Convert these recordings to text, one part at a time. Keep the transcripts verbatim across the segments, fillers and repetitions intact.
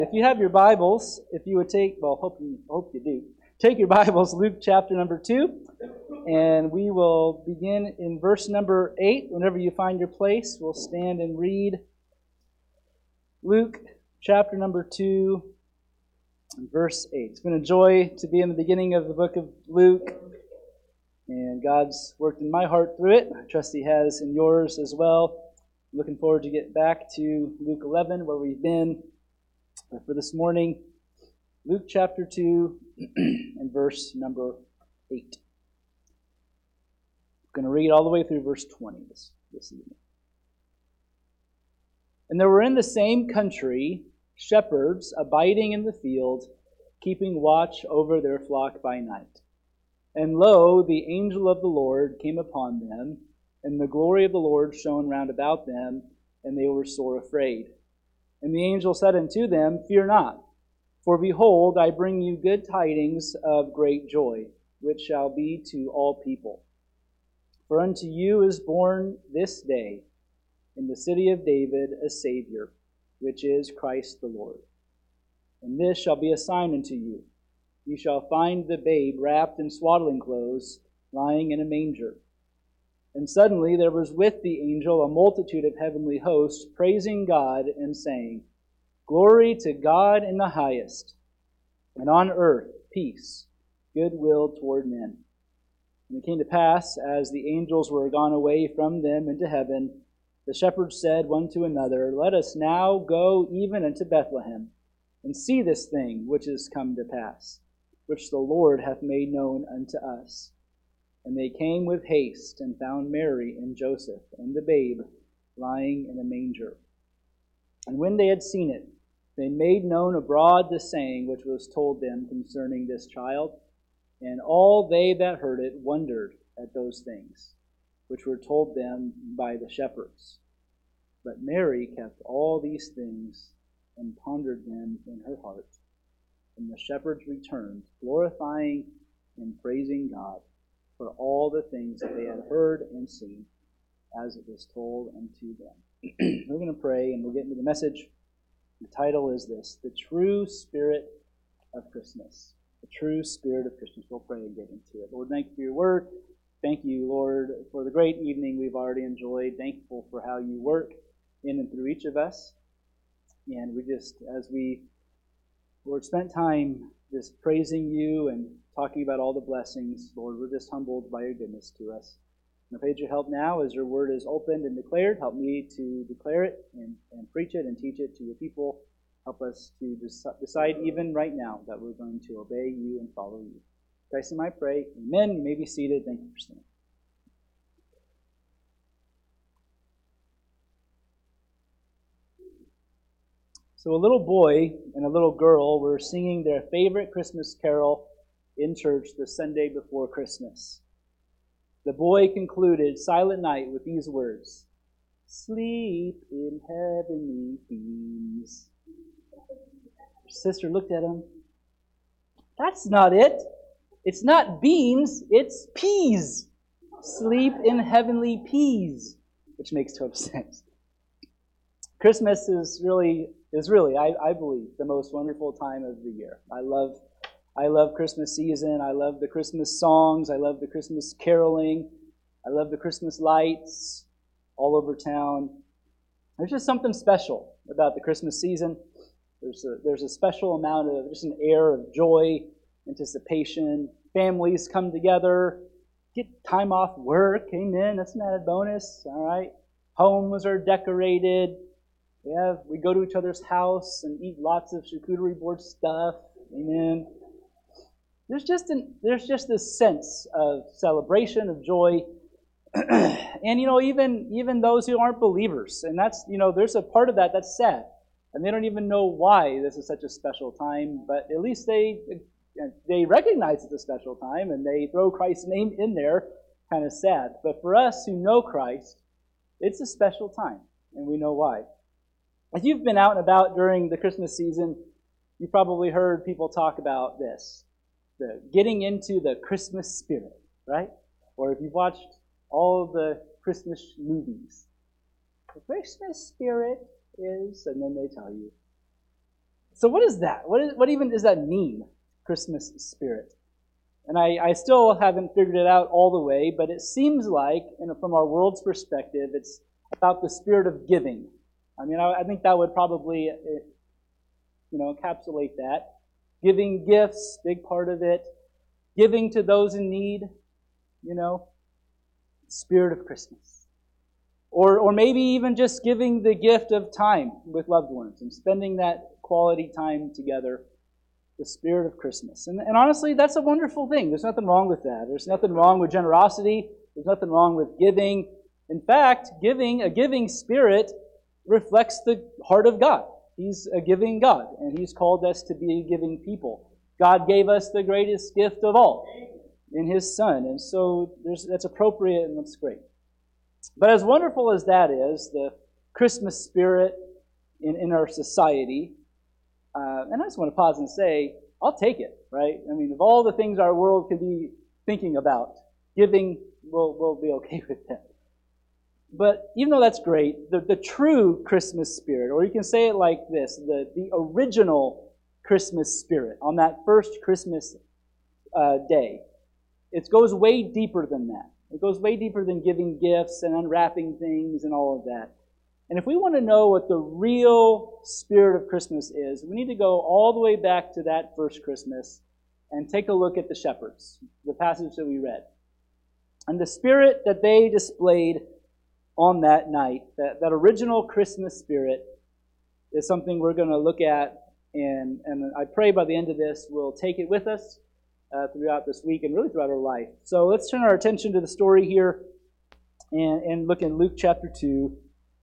If you have your Bibles, if you would take, well, hope you hope you do. Take your Bibles, Luke chapter number two, and we will begin in verse number eight. Whenever you find your place, we'll stand and read Luke chapter number two, verse eight. It's been a joy to be in the beginning of the book of Luke, and God's worked in my heart through it. I trust He has in yours as well. Looking forward to get back to Luke eleven, where we've been. But for this morning, Luke chapter two and verse number eight. I'm going to read all the way through verse twenty this, this evening. And there were in the same country shepherds abiding in the field, keeping watch over their flock by night. And lo, the angel of the Lord came upon them, and the glory of the Lord shone round about them, and they were sore afraid. And the angel said unto them, Fear not, for behold, I bring you good tidings of great joy, which shall be to all people. For unto you is born this day in the city of David a Savior, which is Christ the Lord. And this shall be a sign unto you. You shall find the babe wrapped in swaddling clothes, lying in a manger. And suddenly there was with the angel a multitude of heavenly hosts, praising God and saying, Glory to God in the highest, and on earth peace, goodwill toward men. And it came to pass, as the angels were gone away from them into heaven, the shepherds said one to another, Let us now go even unto Bethlehem, and see this thing which is come to pass, which the Lord hath made known unto us. And they came with haste, and found Mary and Joseph, and the babe lying in a manger. And when they had seen it, they made known abroad the saying which was told them concerning this child. And all they that heard it wondered at those things, which were told them by the shepherds. But Mary kept all these things, and pondered them in her heart. And the shepherds returned, glorifying and praising God for all the things that they had heard and seen, as it was told unto them. We're going to pray, and we'll get into the message. The title is this, The True Spirit of Christmas. The True Spirit of Christmas. We'll pray and get into it. Lord, thank you for your word. Thank you, Lord, for the great evening we've already enjoyed. Thankful for how you work in and through each of us. And we just, as we, Lord, spent time just praising you and talking about all the blessings, Lord, we're just humbled by your goodness to us. And I pray your help now as your word is opened and declared. Help me to declare it and, and preach it and teach it to your people. Help us to decide even right now that we're going to obey you and follow you. In Christ's name I pray. Amen. You may be seated. Thank you for standing. So a little boy and a little girl were singing their favorite Christmas carol in church the Sunday before Christmas. The boy concluded Silent Night with these words, Sleep in heavenly beams. His sister looked at him. That's not it. It's not beans, it's peas. Sleep in heavenly peas, which makes total sense. Christmas is really, is really, I, I believe, the most wonderful time of the year. I love I love Christmas season. I love the Christmas songs. I love the Christmas caroling. I love the Christmas lights all over town. There's just something special about the Christmas season. There's a, there's a special amount of, just an air of joy, anticipation. Families come together, get time off work. Amen. That's an added bonus. All right. Homes are decorated. We have, we go to each other's house and eat lots of charcuterie board stuff. Amen. There's just an, there's just this sense of celebration, of joy, and you know, even even those who aren't believers, and that's you know, there's a part of that that's sad, and they don't even know why this is such a special time, but at least they they recognize it's a special time, and they throw Christ's name in there. Kind of sad, but for us who know Christ, it's a special time, and we know why. If you've been out and about during the Christmas season, you've probably heard people talk about this. The getting into the Christmas spirit, right? Or if you've watched all of the Christmas movies, the Christmas spirit is, and then they tell you. So what is that? What, is, what even does that mean, Christmas spirit? And I, I still haven't figured it out all the way, but it seems like, you know, from our world's perspective, it's about the spirit of giving. I mean, I, I think that would probably, you know, encapsulate that. Giving gifts, big part of it. Giving to those in need, you know, spirit of Christmas. Or, or maybe even just giving the gift of time with loved ones and spending that quality time together. The spirit of Christmas. And, and honestly, that's a wonderful thing. There's nothing wrong with that. There's nothing wrong with generosity. There's nothing wrong with giving. In fact, giving, a giving spirit reflects the heart of God. He's a giving God, and He's called us to be a giving people. God gave us the greatest gift of all in His Son, and so there's, that's appropriate and that's great. But as wonderful as that is, the Christmas spirit in, in our society, Uh, and I just want to pause and say, I'll take it, right? I mean, of all the things our world could be thinking about, giving, we'll, we'll be okay with that. But even though that's great, the, the true Christmas spirit, or you can say it like this, the, the original Christmas spirit on that first Christmas uh, day, it goes way deeper than that. It goes way deeper than giving gifts and unwrapping things and all of that. And if we want to know what the real spirit of Christmas is, we need to go all the way back to that first Christmas and take a look at the shepherds, the passage that we read. And the spirit that they displayed on that night, that, that original Christmas spirit, is something we're going to look at. And, and I pray by the end of this, we'll take it with us uh, throughout this week and really throughout our life. So let's turn our attention to the story here and, and look in Luke chapter two.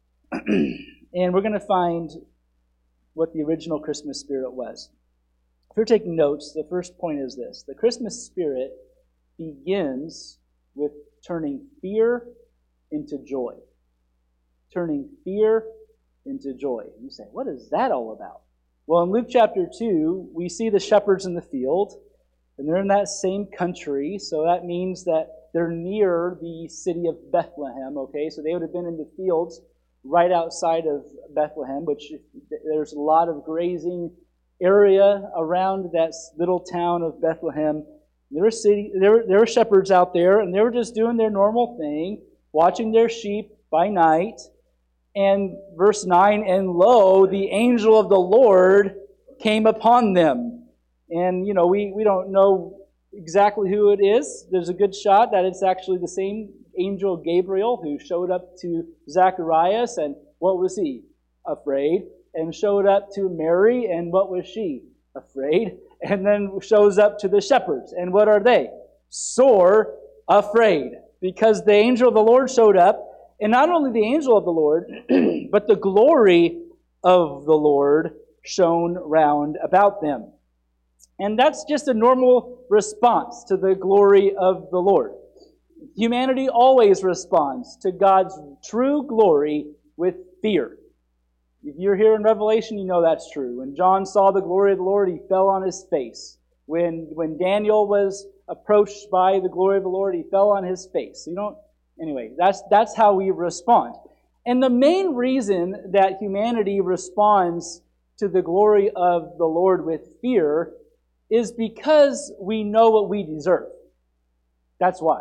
And we're going to find what the original Christmas spirit was. If you're taking notes, the first point is this. The Christmas spirit begins with turning fear into joy. Turning fear into joy. And you say, what is that all about? Well, in Luke chapter two, we see the shepherds in the field, and they're in that same country, so that means that they're near the city of Bethlehem, okay? So they would have been in the fields right outside of Bethlehem, which there's a lot of grazing area around that little town of Bethlehem. There were, city, there, were, there were shepherds out there, and they were just doing their normal thing, watching their sheep by night. And verse nine, and lo, the angel of the Lord came upon them. And, you know, we, we don't know exactly who it is. There's a good shot that it's actually the same angel Gabriel who showed up to Zacharias, and what was he? Afraid. And showed up to Mary, and what was she? Afraid. And then shows up to the shepherds, and what are they? Sore afraid. Because the angel of the Lord showed up, and not only the angel of the Lord, but the glory of the Lord shone round about them. And that's just a normal response to the glory of the Lord. Humanity always responds to God's true glory with fear. If you're here in Revelation, you know that's true. When John saw the glory of the Lord, he fell on his face. When when Daniel was approached by the glory of the Lord, he fell on his face. You don't. Anyway, that's that's how we respond. And the main reason that humanity responds to the glory of the Lord with fear is because we know what we deserve. That's why.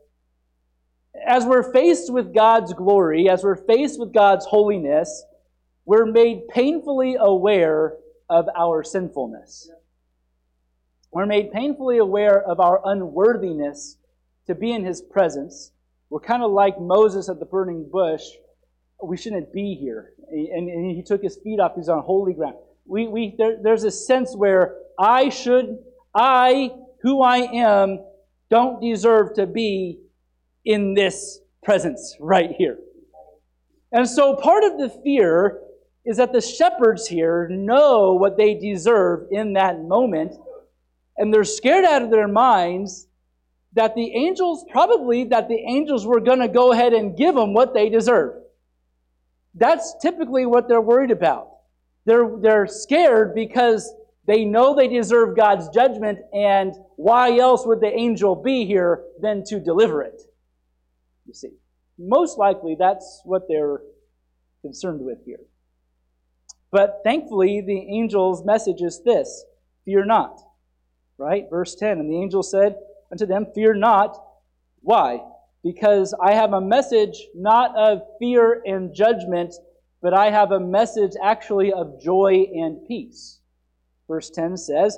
As we're faced with God's glory, as we're faced with God's holiness, we're made painfully aware of our sinfulness. We're made painfully aware of our unworthiness to be in His presence. We're kind of like Moses at the burning bush. We shouldn't be here. And, and he took his feet off. He's on holy ground. We, we, there, there's a sense where I should, I, who I am, don't deserve to be in this presence right here. And so part of the fear is that the shepherds here know what they deserve in that moment, and they're scared out of their minds that the angels, probably that the angels were going to go ahead and give them what they deserve. That's typically what they're worried about. They're, they're scared because they know they deserve God's judgment, and why else would the angel be here than to deliver it? You see, most likely that's what they're concerned with here. But thankfully, the angel's message is this: fear not. Right? Verse ten, and the angel said unto them, fear not. Why? Because I have a message not of fear and judgment, but I have a message actually of joy and peace. Verse ten says,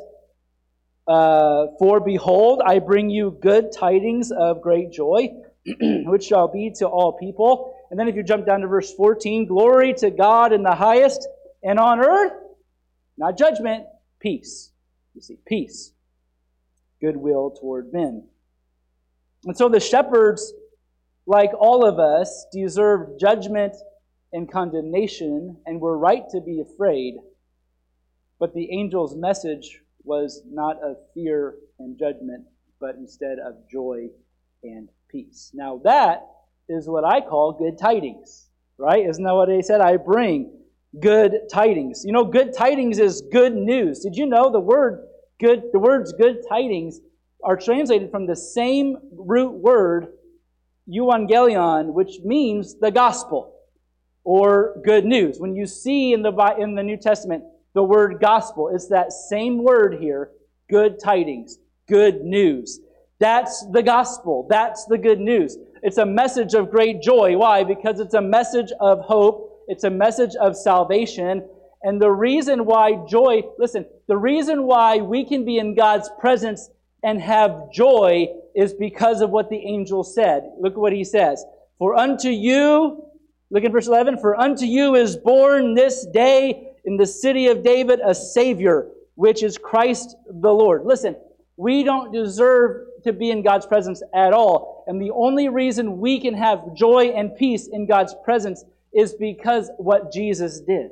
uh, For behold, I bring you good tidings of great joy, which shall be to all people. And then if you jump down to verse fourteen, glory to God in the highest, and on earth, not judgment, peace. You see, peace. Goodwill toward men. And so the shepherds, like all of us, deserve judgment and condemnation, and were right to be afraid. But the angel's message was not of fear and judgment, but instead of joy and peace. Now that is what I call good tidings, right? Isn't that what they said? I bring good tidings. You know, good tidings is good news. Did you know the word good, the words good tidings are translated from the same root word, euangelion, which means the gospel or good news. When you see in the in the New Testament the word gospel, it's that same word here, good tidings, good news. That's the gospel. That's the good news. It's a message of great joy. Why? Because it's a message of hope. It's a message of salvation. And the reason why joy, listen, the reason why we can be in God's presence and have joy is because of what the angel said. Look at what he says. For unto you, look at verse eleven, for unto you is born this day in the city of David a Savior, which is Christ the Lord. Listen, we don't deserve to be in God's presence at all. And the only reason we can have joy and peace in God's presence is because what Jesus did.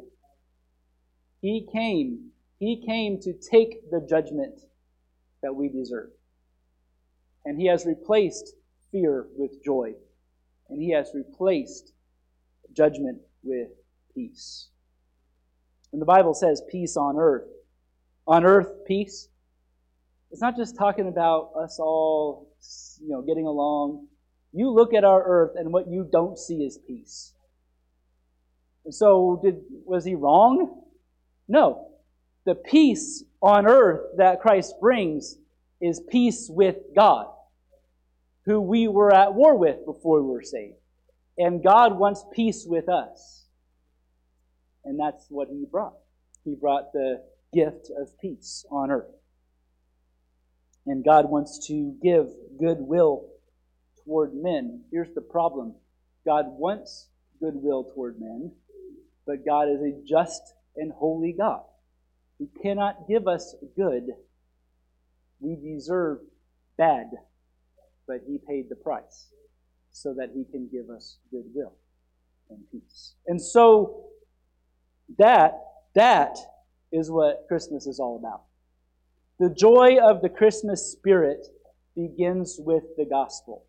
He came. He came to take the judgment that we deserve. And He has replaced fear with joy. And He has replaced judgment with peace. When the Bible says peace on earth, on earth peace, it's not just talking about us all, you know, getting along. You look at our earth and what you don't see is peace. And so did was He wrong? No. The peace on earth that Christ brings is peace with God, who we were at war with before we were saved. And God wants peace with us. And that's what He brought. He brought the gift of peace on earth. And God wants to give goodwill toward men. Here's the problem. God wants goodwill toward men, but God is a just and holy God. He cannot give us good. We deserve bad, but He paid the price so that He can give us goodwill and peace. And so that, that is what Christmas is all about. The joy of the Christmas spirit begins with the gospel.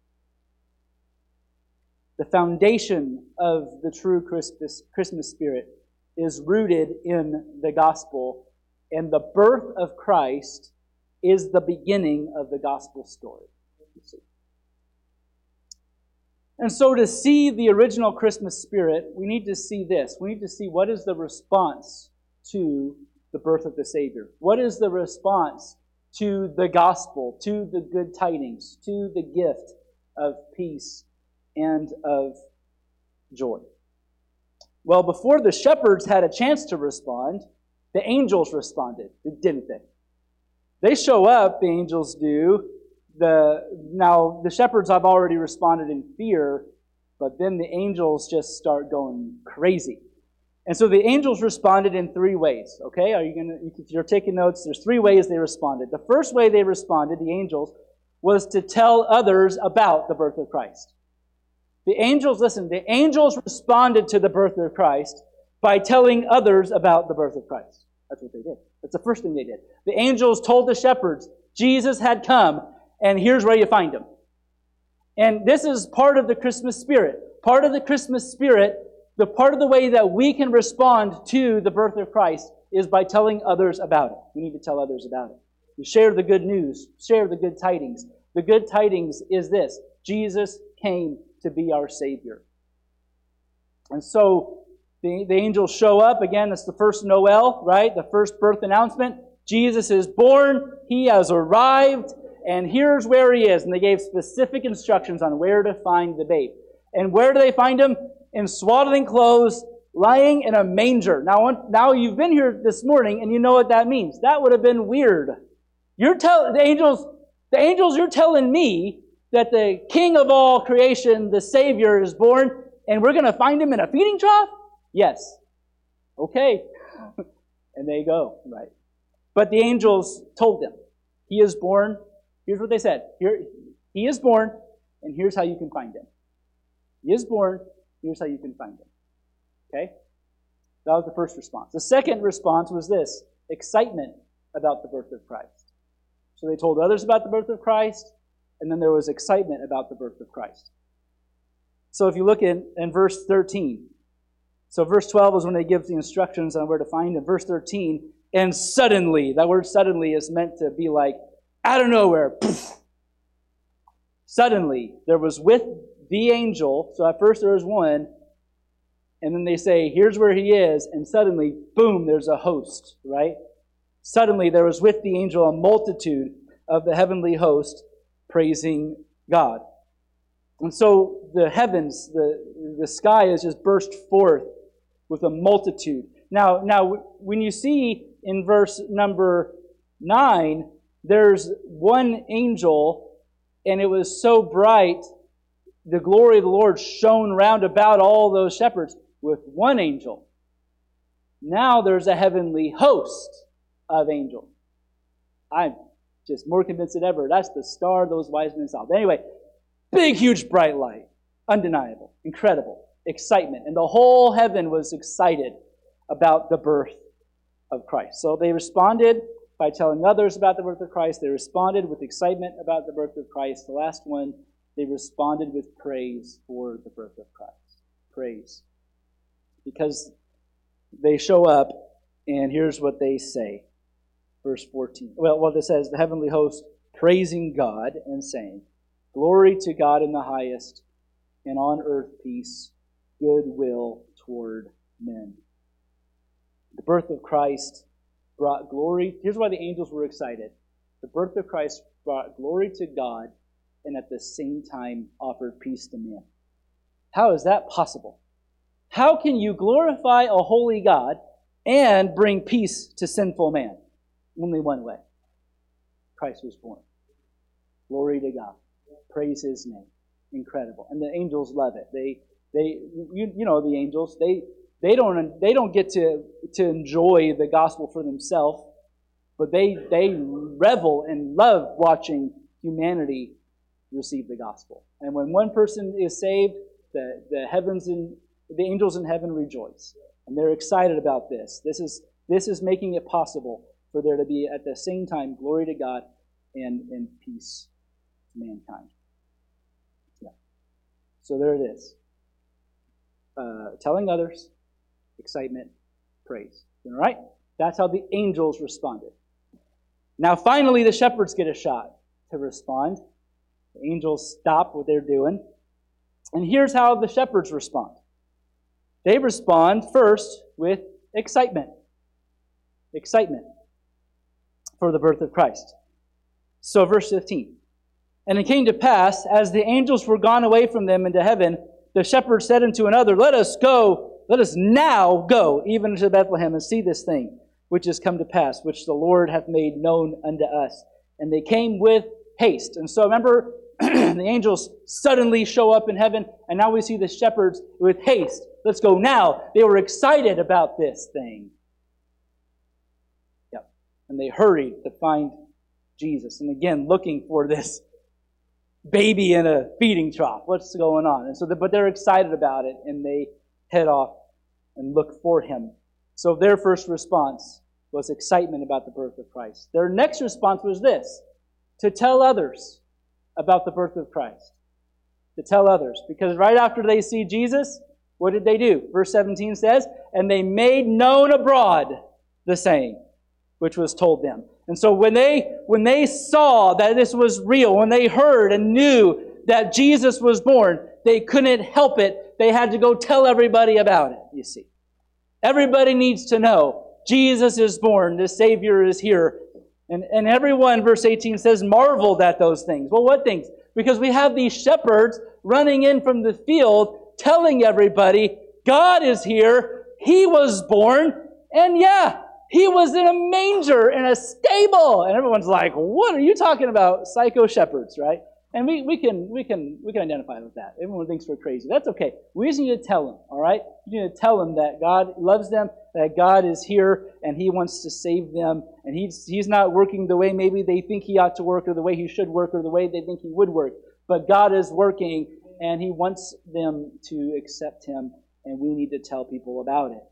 The foundation of the true Christmas, Christmas spirit is rooted in the gospel, and the birth of Christ is the beginning of the gospel story. You see. And so to see the original Christmas spirit, we need to see this. We need to see what is the response to the birth of the Savior. What is the response to the gospel, to the good tidings, to the gift of peace and of joy? Well, before the shepherds had a chance to respond, the angels responded, didn't they? They show up, the angels do. The, now, the shepherds have already responded in fear, but then the angels just start going crazy. And so the angels responded in three ways, okay? Are you gonna, if you're taking notes, there's three ways they responded. The first way they responded, the angels, was to tell others about the birth of Christ. The angels, listen, the angels responded to the birth of Christ by telling others about the birth of Christ. That's what they did. That's the first thing they did. The angels told the shepherds, Jesus had come, and here's where you find Him. And this is part of the Christmas spirit. Part of the Christmas spirit, the part of the way that we can respond to the birth of Christ is by telling others about it. We need to tell others about it. You share the good news. Share the good tidings. The good tidings is this: Jesus came to be our Savior. And so The, the angels show up. Again, it's the first Noel, right? The first birth announcement. Jesus is born. He has arrived. And here's where he is. And they gave specific instructions on where to find the babe. And where do they find him? In swaddling clothes, lying in a manger. Now, now you've been here this morning and you know what that means. That would have been weird. You're telling the angels, the angels, you're telling me that the King of all creation, the Savior, is born, and we're going to find him in a feeding trough? Yes. Okay. And they go, right? But the angels told them, he is born. Here's what they said. Here, he is born, and here's how you can find him. He is born, here's how you can find him. Okay? That was the first response. The second response was this, excitement about the birth of Christ. So they told others about the birth of Christ, and then there was excitement about the birth of Christ. So if you look in, in verse thirteen, so verse twelve is when they give the instructions on where to find him. Verse thirteen, and suddenly, that word suddenly is meant to be like, out of nowhere, poof. Suddenly, there was with the angel, so at first there was one, and then they say, here's where he is, and suddenly, boom, there's a host, right? Suddenly, there was with the angel a multitude of the heavenly host praising God. And so the heavens, the, the sky has just burst forth with a multitude. Now, now, when you see in verse number nine, there's one angel, and it was so bright, the glory of the Lord shone round about all those shepherds with one angel. Now there's a heavenly host of angels. I'm just more convinced than ever. That's the star those wise men saw. But anyway, big, huge, bright light. Undeniable. Incredible. Excitement. And the whole heaven was excited about the birth of Christ. So they responded by telling others about the birth of Christ. They responded with excitement about the birth of Christ. The last one, they responded with praise for the birth of Christ. Praise. Because they show up, and here's what they say. Verse fourteen. Well, what it says, the heavenly host praising God and saying, glory to God in the highest, and on earth peace, goodwill toward men. The birth of Christ brought glory. Here's why the angels were excited. The birth of Christ brought glory to God and at the same time offered peace to men. How is that possible? How can you glorify a holy God and bring peace to sinful man? Only one way. Christ was born. Glory to God. Praise his name. Incredible. And the angels love it. They they you, you know the angels, they They don't, they don't get to, to enjoy the gospel for themselves, but they, they revel and love watching humanity receive the gospel. And when one person is saved, the, the heavens and the angels in heaven rejoice. And they're excited about this. This is, this is making it possible for there to be at the same time glory to God and, and peace to mankind. Yeah. So there it is. Uh, telling others, excitement, praise. All right? That's how the angels responded. Now, finally, the shepherds get a shot to respond. The angels stop what they're doing. And here's how the shepherds respond. They respond first with excitement. Excitement for the birth of Christ. So, verse fifteen. And it came to pass, as the angels were gone away from them into heaven, the shepherds said unto another, Let us go Let us now go even to Bethlehem and see this thing which is come to pass, which the Lord hath made known unto us. And they came with haste. And so remember, the angels suddenly show up in heaven, and now we see the shepherds with haste. Let's go now. They were excited about this thing. Yep. And they hurried to find Jesus. And again, looking for this baby in a feeding trough. What's going on? And so, the, but they're excited about it, and they head off and look for him. So their first response was excitement about the birth of Christ. Their next response was this, to tell others about the birth of Christ. To tell others. Because right after they see Jesus, what did they do? Verse seventeen says, and they made known abroad the saying, which was told them. And so when they, when they saw that this was real, when they heard and knew that Jesus was born, they couldn't help it. They had to go tell everybody about it, you see. Everybody needs to know Jesus is born, the Savior is here. And, and everyone, verse eighteen says, marveled at those things. Well, what things? Because we have these shepherds running in from the field telling everybody, God is here, He was born, and yeah, He was in a manger, in a stable. And everyone's like, what are you talking about? Psycho shepherds, right? And we, we can we can we can identify with that. Everyone thinks we're crazy. That's okay. We just need to tell them, all right? We need to tell them that God loves them, that God is here, and He wants to save them. And He's He's not working the way maybe they think He ought to work, or the way He should work, or the way they think He would work. But God is working, and He wants them to accept Him, and we need to tell people about it.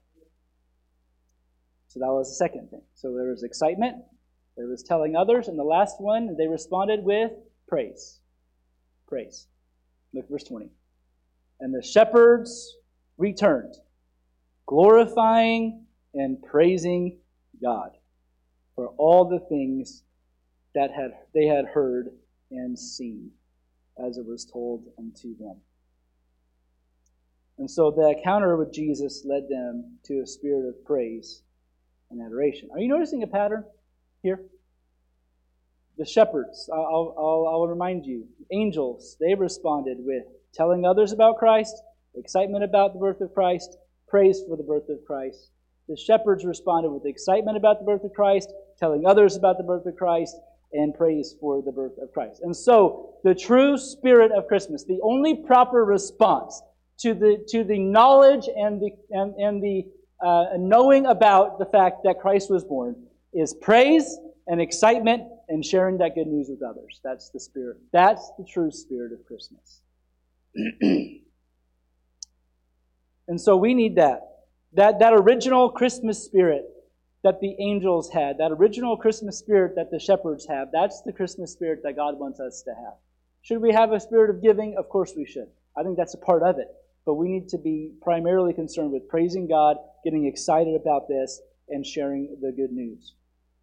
So that was the second thing. So there was excitement, there was telling others, and the last one, they responded with praise. Praise. Look, verse twenty. And the shepherds returned, glorifying and praising God for all the things that had they had heard and seen, as it was told unto them. And so the encounter with Jesus led them to a spirit of praise and adoration. Are you noticing a pattern here? The shepherds, I'll, I'll, I'll remind you, angels, they responded with telling others about Christ, excitement about the birth of Christ, praise for the birth of Christ. The shepherds responded with excitement about the birth of Christ, telling others about the birth of Christ, and praise for the birth of Christ. And so, the true spirit of Christmas, the only proper response to the to the knowledge and the and, and the uh, knowing about the fact that Christ was born, is praise and excitement and sharing that good news with others. That's the spirit. That's the true spirit of Christmas. And so we need that. That that original Christmas spirit that the angels had, that original Christmas spirit that the shepherds have, that's the Christmas spirit that God wants us to have. Should we have a spirit of giving? Of course we should. I think that's a part of it. But we need to be primarily concerned with praising God, getting excited about this, and sharing the good news.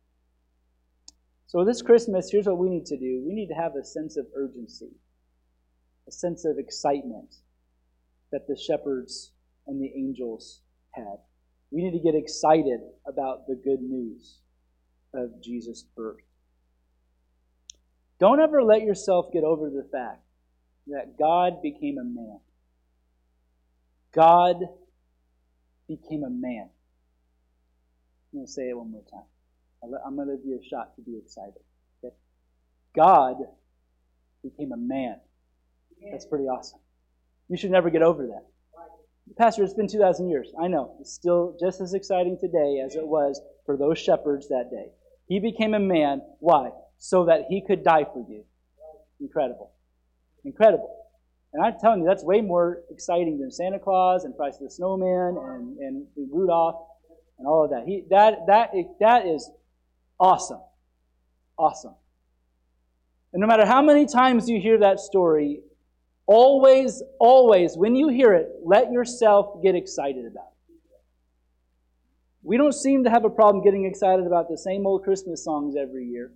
So this Christmas, here's what we need to do. We need to have a sense of urgency, a sense of excitement that the shepherds and the angels had. We need to get excited about the good news of Jesus' birth. Don't ever let yourself get over the fact that God became a man. God became a man. I'm going to say it one more time. I'm going to give you a shot to be excited. Okay? God became a man. That's pretty awesome. You should never get over that. Pastor, it's been two thousand years. I know. It's still just as exciting today as it was for those shepherds that day. He became a man. Why? So that He could die for you. Incredible. Incredible. And I'm telling you, that's way more exciting than Santa Claus and Frosty the Snowman and, and Rudolph and all of that. He, that, that, that is awesome. Awesome. And no matter how many times you hear that story, always, always, when you hear it, let yourself get excited about it. We don't seem to have a problem getting excited about the same old Christmas songs every year,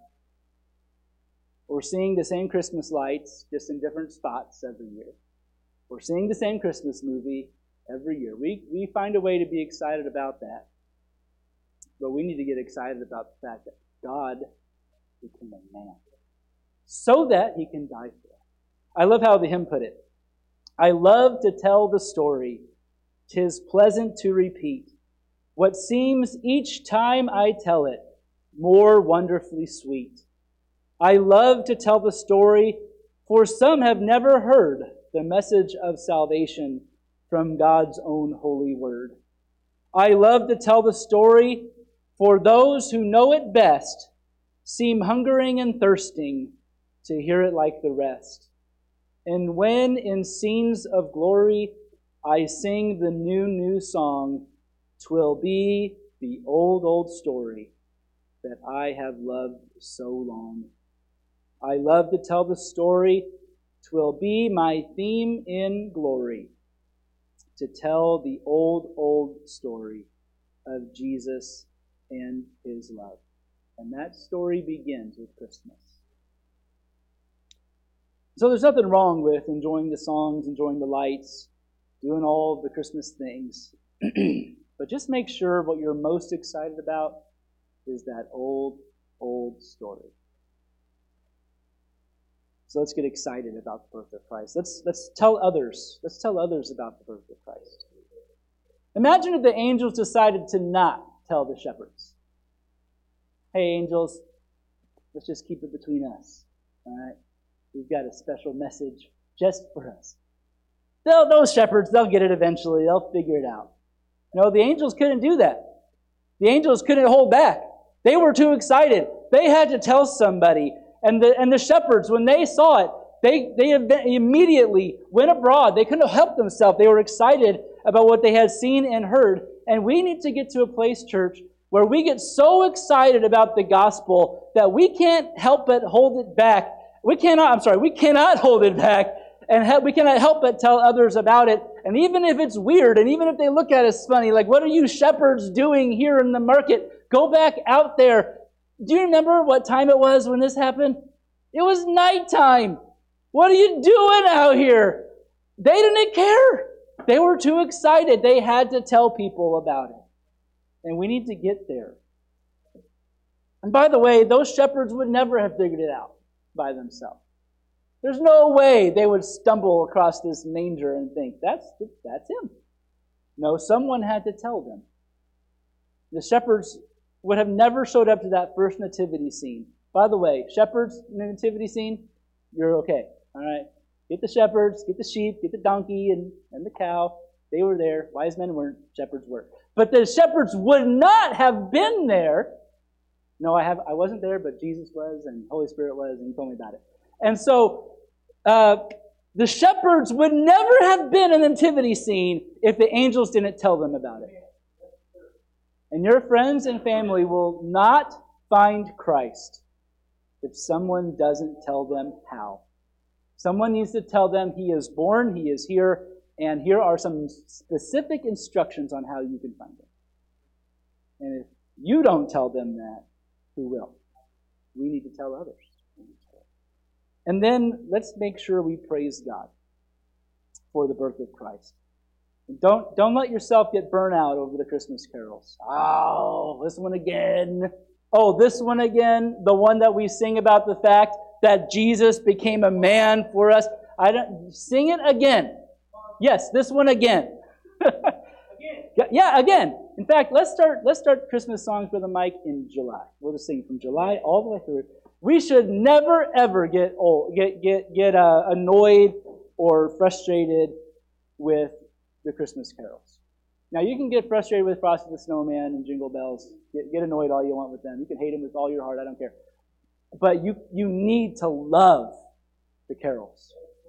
or seeing the same Christmas lights just in different spots every year, or seeing the same Christmas movie every year. We, we find a way to be excited about that. But we need to get excited about the fact that God became a man so that He can die for us. I love how the hymn put it. I love to tell the story, 'tis pleasant to repeat. What seems each time I tell it more wonderfully sweet. I love to tell the story, for some have never heard the message of salvation from God's own holy word. I love to tell the story, for those who know it best seem hungering and thirsting to hear it like the rest. And when in scenes of glory I sing the new, new song, 'twill be the old, old story that I have loved so long. I love to tell the story, 'twill be my theme in glory, to tell the old, old story of Jesus and His love. And that story begins with Christmas. So there's nothing wrong with enjoying the songs, enjoying the lights, doing all the Christmas things. But just make sure what you're most excited about is that old, old story. So let's get excited about the birth of Christ. Let's, let's tell others. Let's tell others about the birth of Christ. Imagine if the angels decided to not tell the shepherds. Hey, angels, let's just keep it between us. All right? We've got a special message just for us. They'll, those shepherds, they'll get it eventually. They'll figure it out. No, the angels couldn't do that. The angels couldn't hold back. They were too excited. They had to tell somebody. And the and the shepherds, when they saw it, they, they immediately went abroad. They couldn't help themselves. They were excited about what they had seen and heard. And we need to get to a place, church, where we get so excited about the gospel that we can't help but hold it back. We cannot, I'm sorry, we cannot hold it back. And help, we cannot help but tell others about it. And even if it's weird, and even if they look at us funny, like, what are you shepherds doing here in the market? Go back out there. Do you remember what time it was when this happened? It was nighttime. What are you doing out here? They didn't care. They were too excited. They had to tell people about it. And we need to get there. And by the way, those shepherds would never have figured it out by themselves. There's no way they would stumble across this manger and think, that's, that's him. No, someone had to tell them. The shepherds would have never showed up to that first nativity scene. By the way, shepherds nativity scene, you're okay. All right? Get the shepherds, get the sheep, get the donkey and, and the cow. They were there. Wise men weren't, shepherds were. But the shepherds would not have been there. No, I have I wasn't there, but Jesus was and Holy Spirit was, and he told me about it. And so uh, the shepherds would never have been in the nativity scene if the angels didn't tell them about it. And your friends and family will not find Christ if someone doesn't tell them how. Someone needs to tell them he is born, he is here, and here are some specific instructions on how you can find him. And if you don't tell them that, who will? We need to tell others. And then let's make sure we praise God for the birth of Christ. Don't, don't let yourself get burnt out over the Christmas carols. Oh, this one again. Oh, this one again. The one that we sing about the fact that Jesus became a man for us. I don't sing it again. Yes, this one again. again. Yeah, again. In fact, let's start let's start Christmas songs with a mic in July. We'll just sing from July all the way through. We should never ever get old, get get get uh, annoyed or frustrated with the Christmas carols. Now, you can get frustrated with Frosty the Snowman and Jingle Bells. Get, get annoyed all you want with them. You can hate them with all your heart. I don't care. But you you need to love the carols,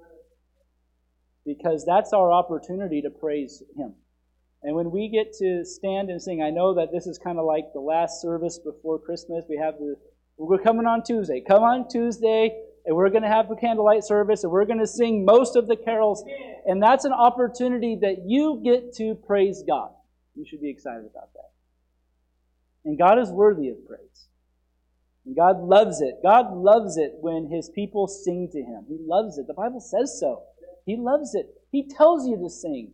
because that's our opportunity to praise Him. And when we get to stand and sing, I know that this is kind of like the last service before Christmas. We have the we're coming on Tuesday. Come on Tuesday, and we're going to have a candlelight service, and we're going to sing most of the carols. And that's an opportunity that you get to praise God. You should be excited about that. And God is worthy of praise. And God loves it. God loves it when His people sing to Him. He loves it. The Bible says so. He loves it. He tells you to sing.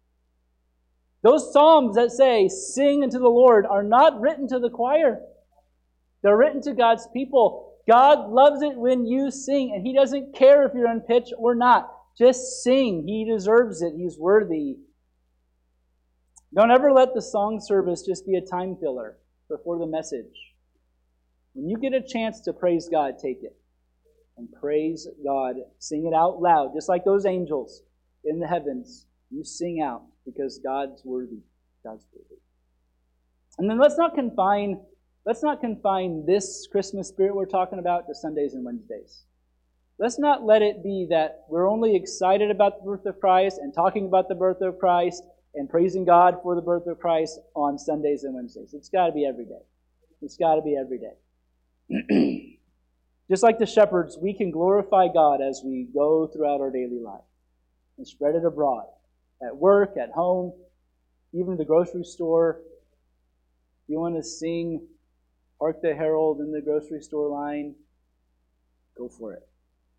Those psalms that say, sing unto the Lord, are not written to the choir. They're written to God's people. God loves it when you sing, and He doesn't care if you're on pitch or not. Just sing. He deserves it. He's worthy. Don't ever let the song service just be a time filler before the message. When you get a chance to praise God, take it. And praise God. Sing it out loud, just like those angels in the heavens. You sing out because God's worthy. God's worthy. And then let's not confine Let's not confine this Christmas spirit we're talking about to Sundays and Wednesdays. Let's not let it be that we're only excited about the birth of Christ and talking about the birth of Christ and praising God for the birth of Christ on Sundays and Wednesdays. It's got to be every day. It's got to be every day. Just like the shepherds, we can glorify God as we go throughout our daily life and spread it abroad. At work, at home, even the grocery store. If you want to sing Hark the Herald in the grocery store line, go for it.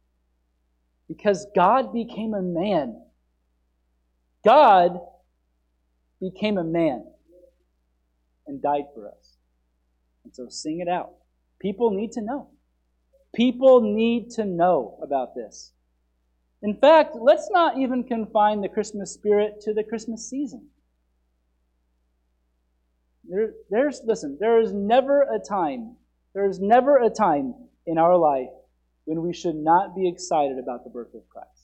Because God became a man. God became a man. and died for us. And so sing it out. People need to know. People need to know about this. In fact, let's not even confine the Christmas spirit to the Christmas season. There, there's, listen, there is never a time, there is never a time in our life when we should not be excited about the birth of Christ.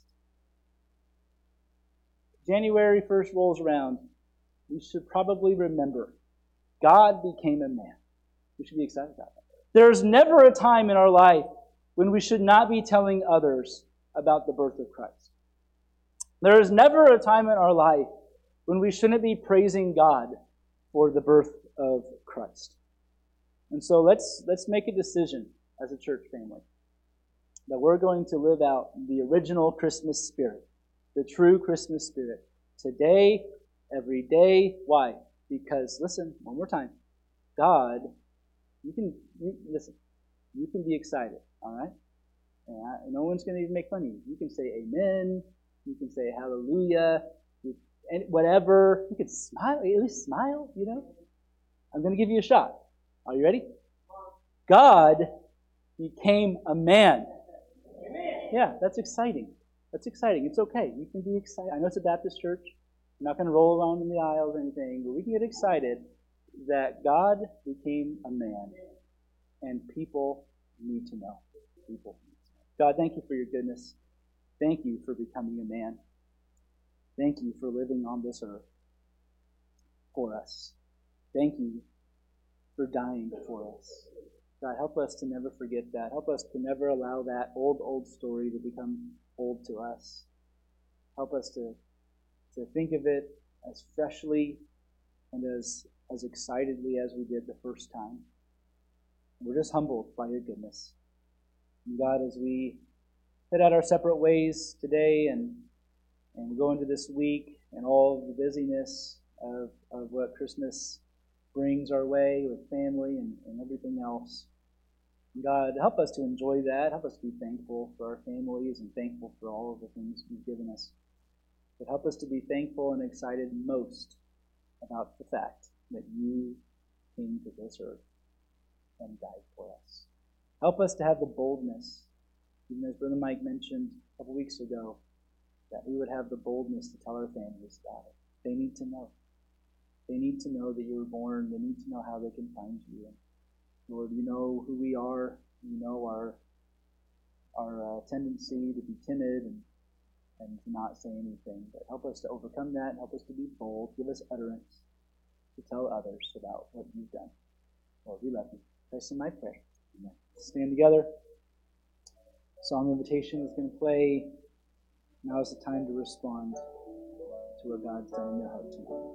January first rolls around, we should probably remember God became a man. We should be excited about that. There's never a time in our life when we should not be telling others about the birth of Christ. There is never a time in our life when we shouldn't be praising God for the birth of Christ. And so let's let's make a decision as a church family that we're going to live out the original Christmas spirit, the true Christmas spirit, today, every day. Why? Because, listen, one more time, God, you can, you, listen, you can be excited, all right? And I, no one's going to even make fun of you. You can say amen, you can say hallelujah, you, and whatever. You can smile, at least smile, you know? I'm going to give you a shot. Are you ready? God became a man. Yeah, that's exciting. That's exciting. It's okay. You can be excited. I know it's a Baptist church. I'm not going to roll around in the aisles or anything, but we can get excited that God became a man, and people need to know. People need to know. God, thank you for your goodness. Thank you for becoming a man. Thank you for living on this earth for us. Thank you for dying for us. God, help us to never forget that. Help us to never allow that old, old story to become old to us. Help us to, to think of it as freshly and as, as excitedly as we did the first time. We're just humbled by your goodness. And God, as we head out our separate ways today and, and we go into this week and all of the busyness of, of what Christmas brings our way with family and, and everything else, God, help us to enjoy that. Help us to be thankful for our families and thankful for all of the things you've given us. But help us to be thankful and excited most about the fact that you came to this earth and died for us. Help us to have the boldness, even as Brother Mike mentioned a couple weeks ago, that we would have the boldness to tell our families about it. They need to know. They need to know that you were born. They need to know how they can find you. And Lord, you know who we are. You know our our uh, tendency to be timid and, and to not say anything. But help us to overcome that. Help us to be bold. Give us utterance to tell others about what you've done. Lord, we love you. Christ in my prayer. Amen. Stand together. Song invitation is going to play. Now is the time to respond to what God's done in your heart tonight.